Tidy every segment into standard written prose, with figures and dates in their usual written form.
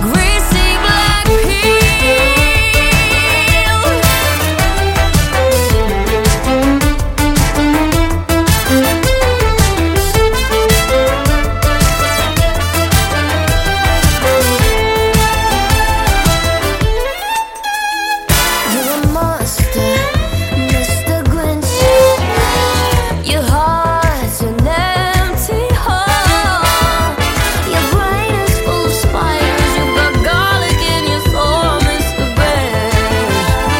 greasy black peel. You're a monster, Mr. Grinch. Your heart's an empty hole. Your brain is full of spiders. You've got garlic in your soul, Mr. Grinch.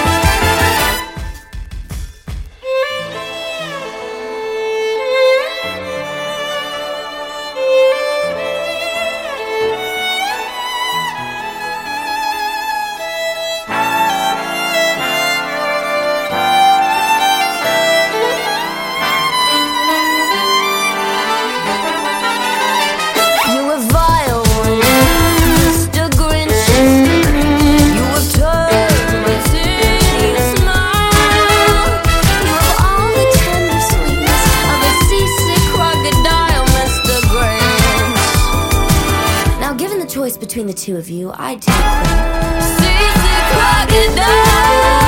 You were vile, Mr. Grinch. You have turned my tedious smile. You have all the tender sweetness of a seasick crocodile, Mr. Grinch. Now, given the choice between the two of you, I'd take the seasick crocodile.